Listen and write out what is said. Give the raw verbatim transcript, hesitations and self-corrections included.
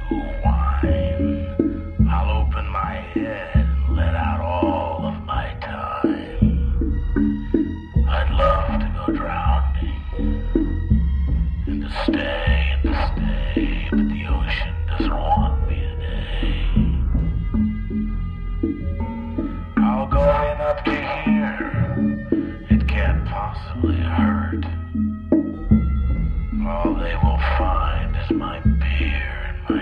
wine. I'll open my head and let out all of my time. I'd love to go drown.